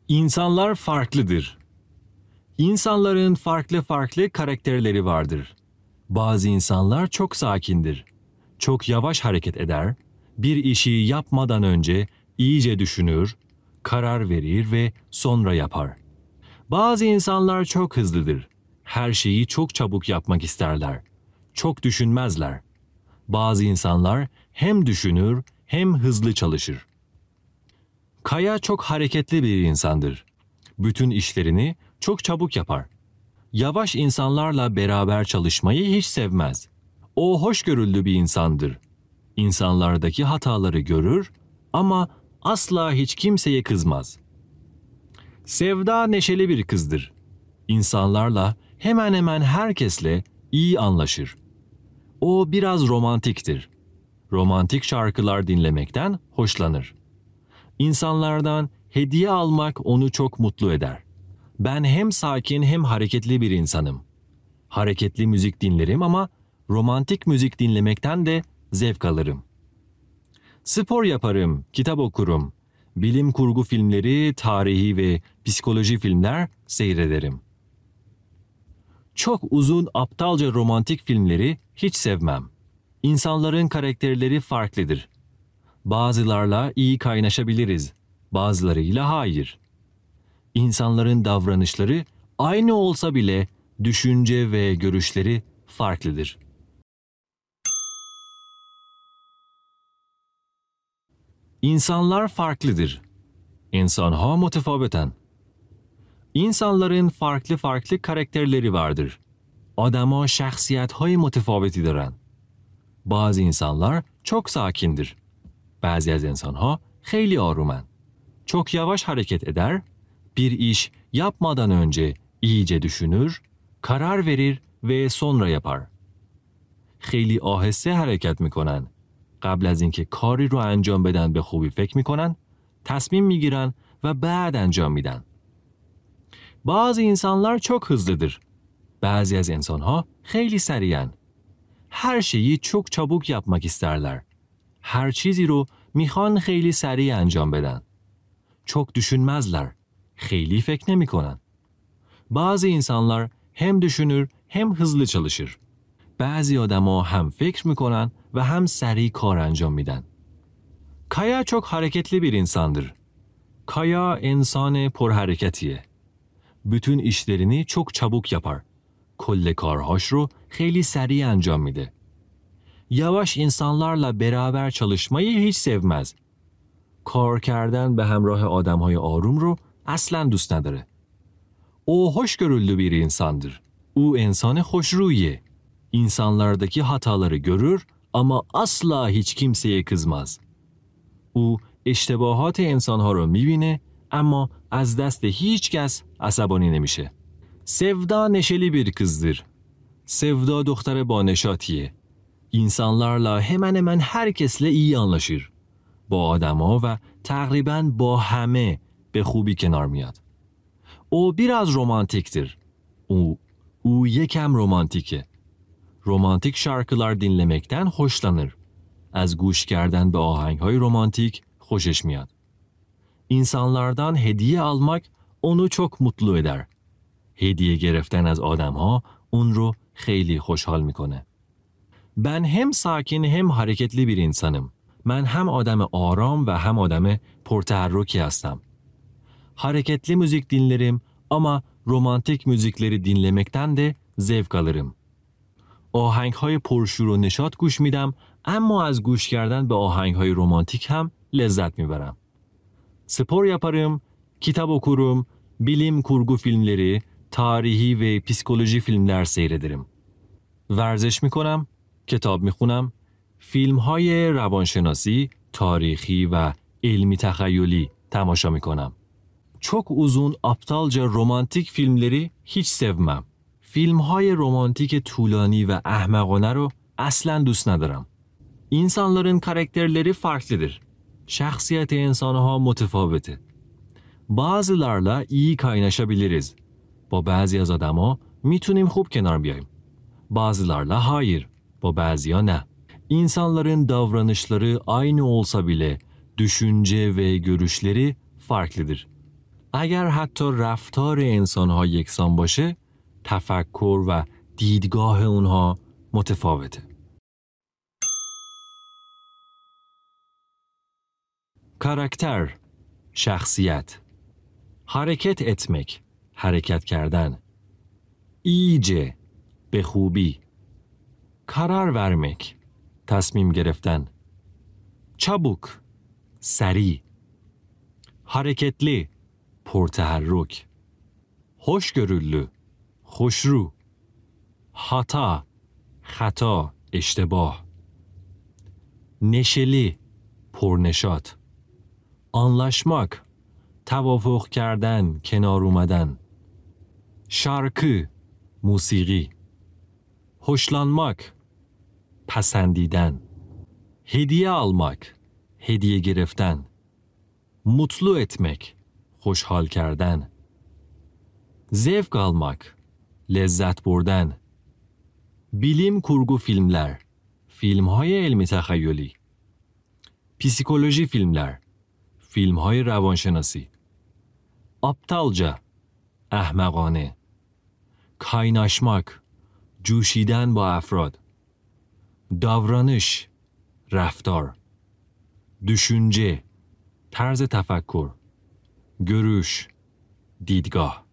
İnsanlar farklıdır. İnsanların farklı farklı karakterleri vardır. Bazı insanlar çok sakindir. Çok yavaş hareket eder, bir işi yapmadan önce iyice düşünür, karar verir ve sonra yapar. Bazı insanlar çok hızlıdır. Her şeyi çok çabuk yapmak isterler. Çok düşünmezler. Bazı insanlar hem düşünür hem hızlı çalışır. Kaya çok hareketli bir insandır. Bütün işlerini çok çabuk yapar. Yavaş insanlarla beraber çalışmayı hiç sevmez. O hoşgörülü bir insandır. İnsanlardaki hataları görür ama asla hiç kimseye kızmaz. Sevda neşeli bir kızdır. İnsanlarla hemen hemen herkesle iyi anlaşır. O biraz romantiktir. Romantik şarkılar dinlemekten hoşlanır. İnsanlardan hediye almak onu çok mutlu eder. Ben hem sakin hem hareketli bir insanım. Hareketli müzik dinlerim ama romantik müzik dinlemekten de zevk alırım. Spor yaparım, kitap okurum. Bilim kurgu filmleri, tarihi ve psikoloji filmler seyrederim. Çok uzun aptalca romantik filmleri hiç sevmem. İnsanların karakterleri farklıdır. Bazılarla iyi kaynaşabiliriz, bazılarıyla hayır. İnsanların davranışları aynı olsa bile düşünce ve görüşleri farklıdır. İnsanlar farklıdır. İnsanها متفاوتن. İnsanların farklı farklı karakterleri vardır. Adama şahsiyetهای متفاوتی دارن. Bazı insanlar çok sakindir. Bazı az insanها خیلی آرومن. Çok yavaş hareket eder, bir iş yapmadan önce iyice düşünür, karar verir ve sonra yapar. خیلی آهسته حرکت میکنن. قبل از اینکه کاری رو انجام بدن به خوبی فکر میکنن، تصمیم میگیرن و بعد انجام میدن. bazı insanlar çok hızlıdır. Bazı az insanها خیلی سریعن. Her şeyi çok çabuk yapmak isterler. Her چیزی رو میخوان خیلی سریع انجام بدن. Çok düşünmezler. خیلی فکر نمیکنن. Bazı insanlar hem düşünür hem hızlı çalışır. Bazı adamlar hem fikir میکنن ve hem seri kar انجام میدن. Kaya çok hareketli bir insandır. Kaya insan پرحرکتیه. Bütün işlerini çok çabuk yapar. کل کارهاش رو خیلی سریع انجام میده. Yavaş insanlarla beraber çalışmayı hiç sevmez. کار کردن به همراه آدمهای آروم رو اصلا دوست نداره. O hoşgörülü bir insandır. O insanı خوشرویه. İnsanlardaki hataları görür ama asla hiç kimseye kızmaz. او اشتباهات انسانها رو میبینه اما از دست هیچ کس عصبانی نمیشه. Sevda neşeli bir kızdır. Sevda دختر بانشاتیه. İnsanlarla hemen hemen herkesle iyi anlaşır. با آدما و تقریباً با همه به خوبی کنار میاد. O biraz romantiktir. O yekem romantike. Romantik şarkılar dinlemekten hoşlanır. Az گوش کردن به آهنگ‌های romantik خوشش میاد. İnsanlardan hediye almak onu çok mutlu eder. Hediye گرفتن از آدم‌ها اون رو خیلی خوشحال میکنه. Ben hem sakin hem hareketli bir insanım. من هم آدم آرام و هم آدم پرتحرکی هستم. Hareketli müzik dinlerim ama romantik müzikleri dinlemekten de zevk alırım. آهنگ‌های پرشور و نشاط گوش میدم اما از گوش کردن به آهنگ‌های رومانتیک هم لذت میبرم. Spor yaparım, kitap okurum, bilim kurgu filmleri, tarihi ve psikoloji filmler seyrederim. ورزش میکنم، کتاب میخونم، فیلم‌های روانشناسی، تاریخی و علمی تخیلی تماشا میکنم. çok uzun aptalca romantik filmleri hiç sevmem. فیلم‌های romantik طولانی و احمقانه رو اصلاً دوست ندارم. İnsanların karakterleri farklıdır. Şahsiyet insanها متفاوته. Bazılarla iyi kaynaşabiliriz. با بعضی از آدما میتونیم خوب کنار بیاییم. Bazılarla hayır. با بعضیا نه. İnsanların davranışları aynı olsa bile düşünce ve görüşleri farklıdır. اگر حتی رفتار انسان‌ها یکسان باشه، تفکر و دیدگاه اونها متفاوته. کاراکتر، شخصیت. حرکت etmek، حرکت کردن. ایجه، به خوبی. karar vermek، تصمیم گرفتن. çabuk، سریع. hareketli، پرتحرک. hoşgörülü، خوشرو. hata، خطا، اشتباه. neşeli، پرنشاط. anlaşmak، توافق کردن، کنار اومدن. şarkı، موسیقی. hoşlanmak، پسندیدن. hediye almak، هدیه گرفتن. mutlu etmek، خوشحال کردن. zevk almak، لذت بردن. bilim kurgu filmler، فیلم‌های علمی تخیلی. پسیکولوژی فیلمler، فیلم‌های روانشناسی. aptalca، احمقانه. kaynaşmak، جوشیدن با افراد. davranış، رفتار. düşünce، طرز تفکر. görüş، دیدگاه.